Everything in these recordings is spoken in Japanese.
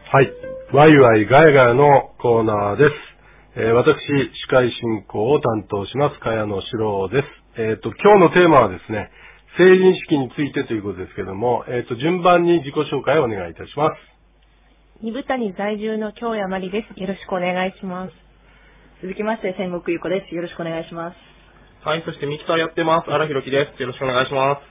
はい。ワイワイガヤガヤのコーナーです。私、司会進行を担当します、茅野史郎です。今日のテーマはですね、成人式についてということですけども、順番に自己紹介をお願いいたします。 二部谷在住の京谷まりです。よろしくお願いします。 続きまして、千木ゆこです。よろしくお願いします。 はい、そしてミキサーやってます、荒弘樹です。よろしくお願いします。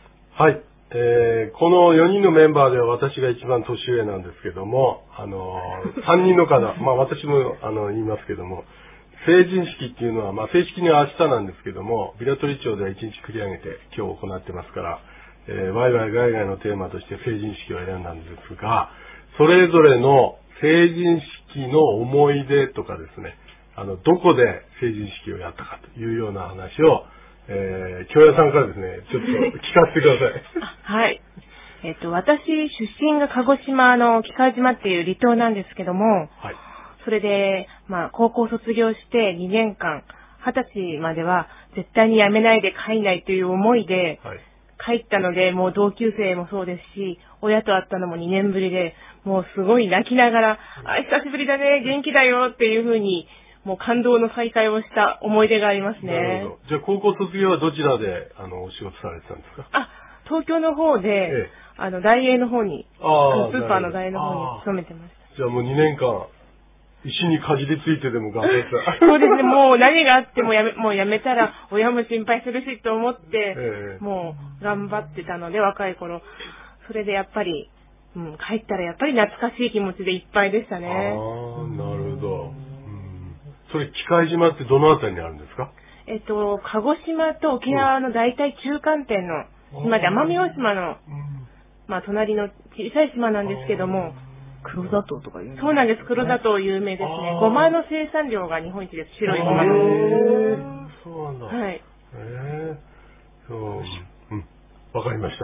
はい。この4人のメンバーでは私が一番年上なんですけども、3人の方、私も言いますけども、成人式っていうのは、正式には明日なんですけども、平取町では1日繰り上げて今日行ってますから、ワイワイガイガイのテーマとして成人式を選んだんですが、それぞれの成人式の思い出とかですね、どこで成人式をやったかというような話を、京谷さんからですね、ちょっと聞かせてください。 はい。私、出身が鹿児島の喜界島っていう離島なんですけども、はい、それで、高校卒業して2年間、20歳までは絶対に辞めないで帰んないという思いで、帰ったので、もう同級生もそうですし、親と会ったのも2年ぶりで、もうすごい泣きながら、久しぶりだね、元気だよっていうふうに、もう感動の再会をした思い出がありますね。 なるほど。じゃあ高校卒業はどちらでお仕事されてたんですか？ 東京の方で、大英の方に、スーパーの大英の方に勤めてました。 じゃあもう2年間、石にかじりついてでも頑張ってた。 そうですね、もう何があってももうやめたら親も心配するしと思って、もう頑張ってたので、若い頃。それでやっぱり、帰ったらやっぱり懐かしい気持ちでいっぱいでしたね。 なるほど。それ、喜界島ってどのあたりにあるんですか？ 鹿児島と沖縄の大体中間点の島で、奄美大島の、隣の小さい島なんですけども、 黒砂糖とか有名ですね。 そうなんです。黒砂糖有名ですね。ごまの生産量が日本一です。白いごまの。 そうなんだ。 はい。 わかりました。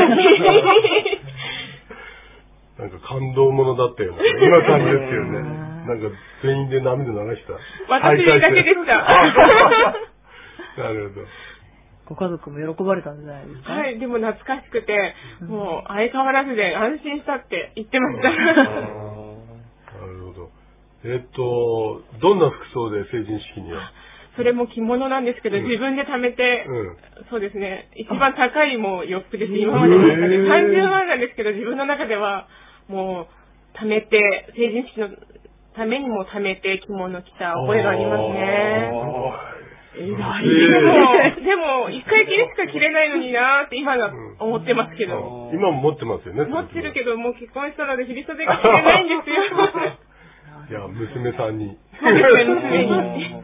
なんか感動ものだったよね。今感じですよね。なんか全員で涙流した。 私だけでした。 なるほど。 ご家族も喜ばれたんじゃないですか？ はい、でも懐かしくて、もう相変わらずで安心したって言ってました。 なるほど。どんな服装で成人式には？ それも着物なんですけど、自分で貯めて、そうですね、一番高いもう洋服です。今までの中で30万なんですけど、自分の中ではもう貯めて、成人式のためにも貯めて着物着た覚えがありますね。でも、一回きりしか着れないのになーって今は思ってますけど。 今も持ってますよね。 持ってるけど、もう結婚したので振り袖が着れないんですいよ。 や、娘さんに。 そうですね、娘に。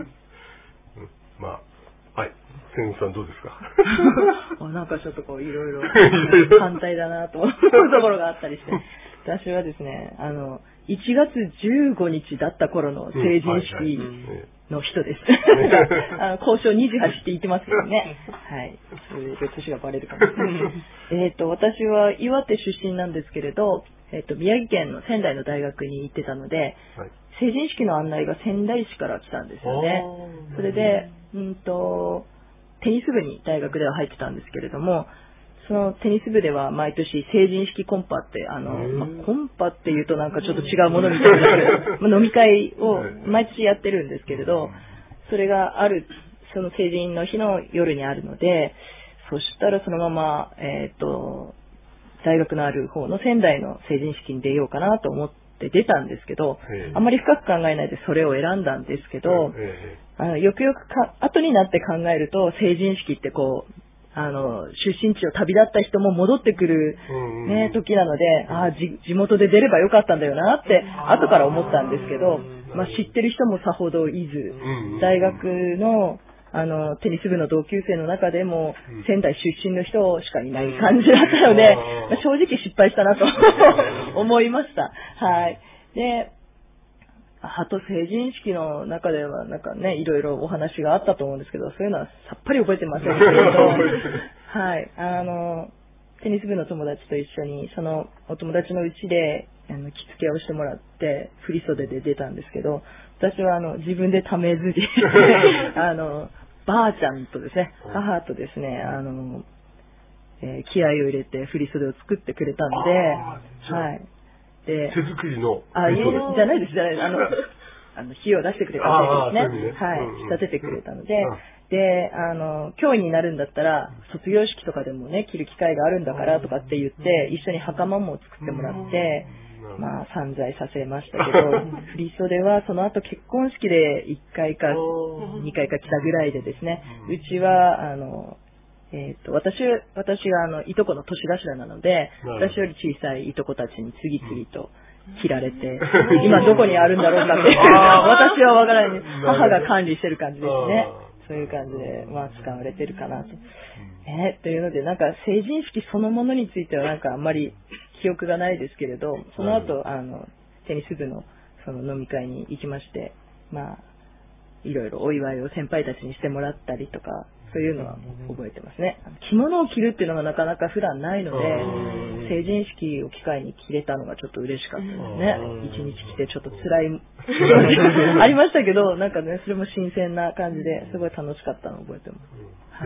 はい。千口さんどうですか？ なんかちょっといろいろ反対だなと思うところがあったりして。私はですね、1月15日だった頃の成人式の人です。交渉28って言ってますけどね。はい。それで年がバレるかもしれない。私は岩手出身なんですけれど、宮城県の仙台の大学に行ってたので、成人式の案内が仙台市から来たんですよね。それで、テニス部に大学では入ってたんですけれども、そのテニス部では毎年成人式コンパって、コンパっていうとなんかちょっと違うものみたいな、飲み会を毎年やってるんですけれど、それがその成人の日の夜にあるので、そしたらそのまま、大学のある方の仙台の成人式に出ようかなと思って出たんですけど、あまり深く考えないでそれを選んだんですけど、よくよく後になって考えると、成人式って出身地を旅立った人も戻ってくるね、時なので、地元で出ればよかったんだよなって、後から思ったんですけど、知ってる人もさほどいず、大学の、テニス部の同級生の中でも、仙台出身の人しかいない感じだったので、正直失敗したなと思いました。はい。で、あと成人式の中ではなんかね、いろいろお話があったと思うんですけど、そういうのはさっぱり覚えてませんけど、はい、テニス部の友達と一緒に、そのお友達の家で着付けをしてもらって、振袖で出たんですけど、私は自分でためずに、ばあちゃんとですね、母とですね、気合を入れて振袖を作ってくれたので、はい。 で、 手作りの。 じゃないです、じゃないです。火を出してくれた生徒ですね。はい。仕立ててくれたので、で、教員になるんだったら、卒業式とかでもね、着る機会があるんだからとかって言って、一緒に袴も作ってもらって、まあ、散財させましたけど、振り袖はその後結婚式で1回か2回か来たぐらいでですね、うちは、私がいとこの年頭なので、私より小さいいとこたちに次々と切られて、今どこにあるんだろうかって、私はわからない。母が管理してる感じですね。そういう感じで、まあ、使われてるかなと。というので、なんか成人式そのものについてはなんかあんまり記憶がないですけれど、その後、テニス部のその飲み会に行きまして、まあ、いろいろお祝いを先輩たちにしてもらったりとか、そういうのは覚えてますね。着物を着るっていうのがなかなか普段ないので、成人式を機会に着れたのがちょっと嬉しかったですね。一日着てちょっと辛いありましたけど、なんかね、それも新鮮な感じですごい楽しかったのを覚えてます。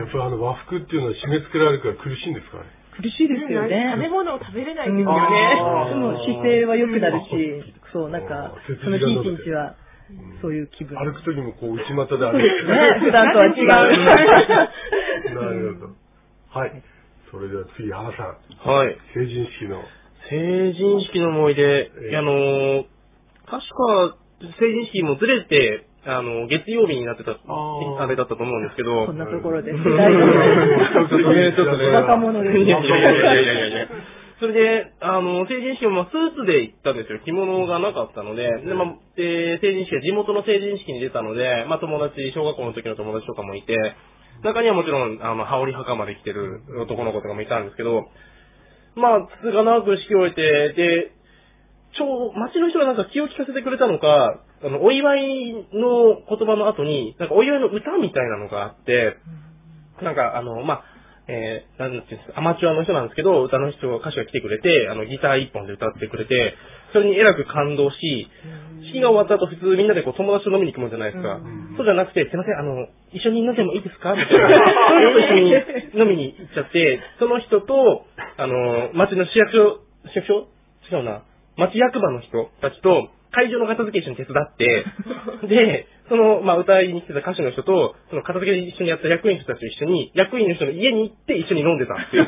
やっぱり和服っていうのは締め付けられるから苦しいんですかね。 苦しいですよね。 食べ物を食べれないんですよね。 でも姿勢は良くなるし、そう、なんか、その日一日は、そういう気分。 歩くときもこう内股で歩く。 ね、普段とは違う。 なるほど。はい。それでは次、原さん。 はい。 成人式の。 成人式の思い出、確か、成人式もずれて、月曜日になってた、あれだったと思うんですけど。 こんなところで。 ちょっとね。 若者です。 いや。それで、成人式もスーツで行ったんですよ。着物がなかったので、成人式は地元の成人式に出たので、友達、小学校の時の友達とかもいて、中にはもちろん、羽織袴で来てる男の子とかもいたんですけど、つが長く式を終えて、で、街の人がなんか気を利かせてくれたのか、お祝いの言葉の後に、なんかお祝いの歌みたいなのがあって、なんかなんていうんですか、アマチュアの人なんですけど、歌手が来てくれて、ギター一本で歌ってくれて、それにえらく感動し、式が終わった後普通みんなで友達と飲みに行くもんじゃないですか。そうじゃなくて、すいません、一緒に飲んでもいいですかみたいな。そういう人と一緒に飲みに行っちゃって、その人と、町の市役所違うな。町役場の人たちと、会場の片付け一緒に手伝って、で、歌いに来てた歌手の人と、その片付けで一緒にやった役員の人たちと一緒に、役員の人の家に行って一緒に飲んでたっていう。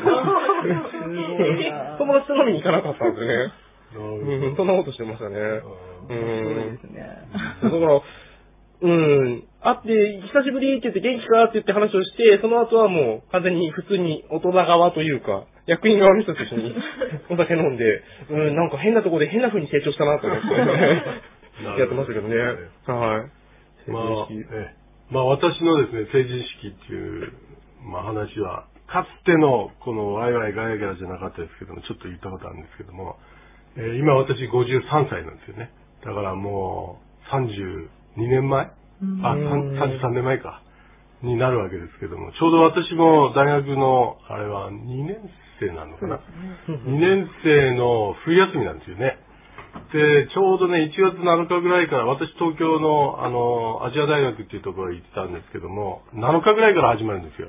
友達と飲みに行かなかったんですね。そんなことしてましたね。 そうですね。 だから、会って、久しぶりって言って元気かって言って話をして、その後はもう完全に普通に大人側というか、役員側の人と一緒にお酒飲んで、なんか変なところで変な風に成長したなと思ってやってましたけどね。はい。 私のですね、成人式っていう、話は、かつてのこのワイワイガヤガヤじゃなかったですけども、ちょっと言ったことあるんですけども、今私53歳なんですよね。だからもう32年前33年前か。になるわけですけども、ちょうど私も大学の、あれは2年生なのかな。2年生の冬休みなんですよね。で、ちょうどね、1月7日ぐらいから、私東京の、アジア大学っていうところに行ってたんですけども、7日ぐらいから始まるんですよ。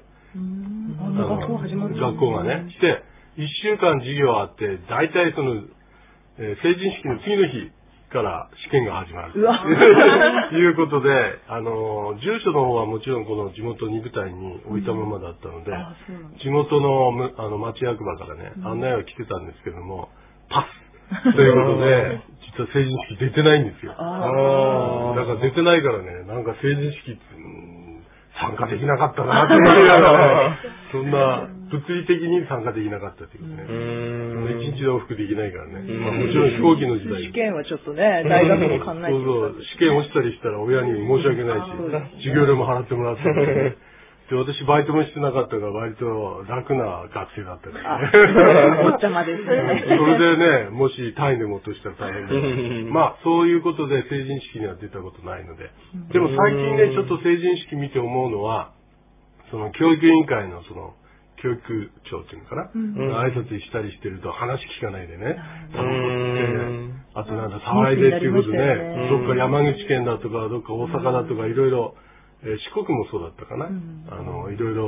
学校がね。で、1週間授業あって、大体その、成人式の次の日から試験が始まる。ということで、住所の方はもちろんこの地元に舞台に置いたままだったので、地元の、町役場からね、案内は来てたんですけども、パスということで、実は成人式出てないんですよ。だから出てないからね、なんか成人式って、参加できなかったなって思いながら、そんな物理的に参加できなかったっていうね。一日で往復できないからね。もちろん飛行機の時代。 試験はちょっとね、大学も考えてそう試験落ちたりしたら親に申し訳ないし、授業料も払ってもらってで、私バイトもしてなかったから割と楽な学生だったからね。 お茶まですね。 それでね、もし単位でも落としたら大変だ。そういうことで成人式には出たことないので。でも最近ね、ちょっと成人式見て思うのは、その教育委員会のその、教育長っていうのかな、挨拶したりしてると話聞かないでね、あとなんだ、騒いでっていうことで、どっか山口県だとか、どっか大阪だとかいろいろ、四国もそうだったかな、いろいろ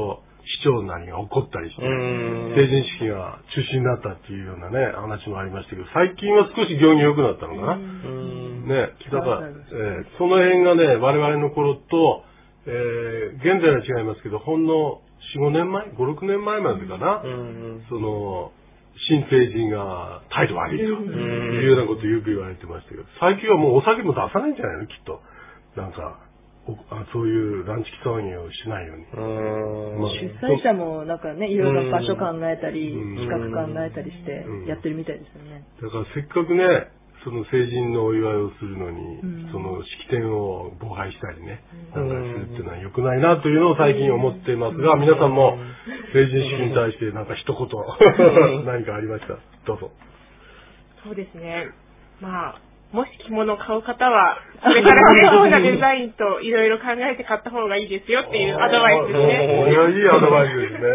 市長なりが怒ったりして、成人式が中止になったっていうようなね、話もありましたけど、最近は少し行儀良くなったのかな。ね、だから、その辺がね、我々の頃と、現在は違いますけど、ほんの4、5年前 ?5、6年前までかな。その、新成人が態度悪いというようなことをよく言われてましたけど、最近はもうお酒も出さないんじゃないのきっと。なんか、そういうランチ騒ぎをしないように。 主催者もなんかね、いろいろ場所考えたり、企画考えたりしてやってるみたいですよね。 だからせっかくね、その成人のお祝いをするのに、その式典を妨害したりね、なんかするっていうのは良くないなというのを最近思っていますが、皆さんも成人式に対してなんか一言何かありました？どうぞ。 そうですね。まあ、もし着物を買う方は、これから出そうなデザインといろいろ考えて買った方がいいですよっていうアドバイスですね。 いや、いいアドバイスですね。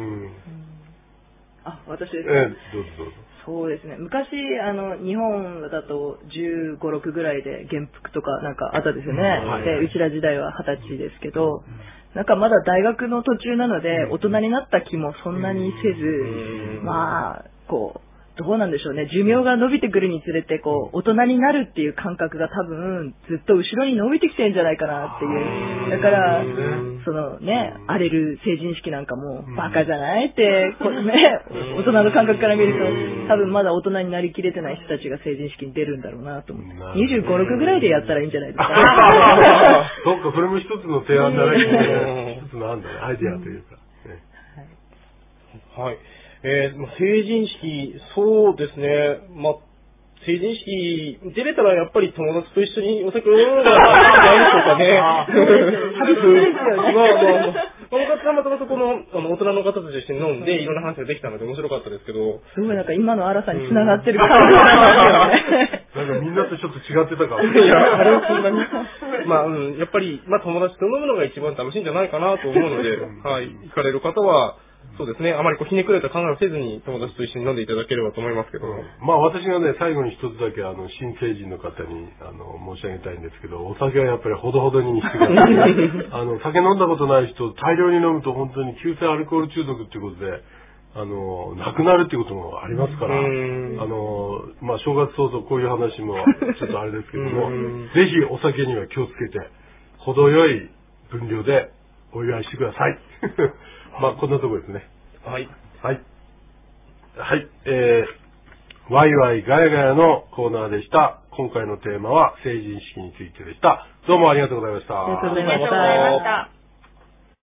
私ですね。 どうぞどうぞ。 そうですね。昔、日本だと15、6ぐらいで元服とかなんかあったですよね。で、うちら時代は20歳ですけど、なんかまだ大学の途中なので、大人になった気もそんなにせず、まあ、こう、どうなんでしょうね。寿命が伸びてくるにつれて、こう、大人になるっていう感覚が多分、ずっと後ろに伸びてきてるんじゃないかなっていう。だから、そのね、荒れる成人式なんかも、バカじゃないって、こうね、大人の感覚から見ると、多分まだ大人になりきれてない人たちが成人式に出るんだろうなと思って。25、6ぐらいでやったらいいんじゃないですか。 そうか、それも一つの提案だね。一つの案だね、アイディアというか。 はい。成人式、そうですね。成人式出れたらやっぱり友達と一緒にお酒を飲むのがいいんでしょうかね。 寂しいですよね。 たまたまそこの大人の方と一緒に飲んでいろんな話ができたので面白かったですけど。 すごいなんか今の荒さに繋がってる感じがしますよね。 なんかみんなとちょっと違ってたから。 いや、あれはそんなに。やっぱり、友達と飲むのが一番楽しいんじゃないかなと思うので、はい、行かれる方は、そうですね。あまりひねくれた考えをせずに友達と一緒に飲んでいただければと思いますけど。 私がね、最後に一つだけ新成人の方に申し上げたいんですけど、お酒はやっぱりほどほどにしてください。酒飲んだことない人、大量に飲むと本当に急性アルコール中毒っていうことで、亡くなるっていうこともありますから、正月早々こういう話もちょっとあれですけども、ぜひお酒には気をつけて、程よい分量でお祝いしてください。こんなところですね。 はい。 はい。はい。ワイワイガヤガヤのコーナーでした。今回のテーマは成人式についてでした。どうもありがとうございました。 ありがとうございました。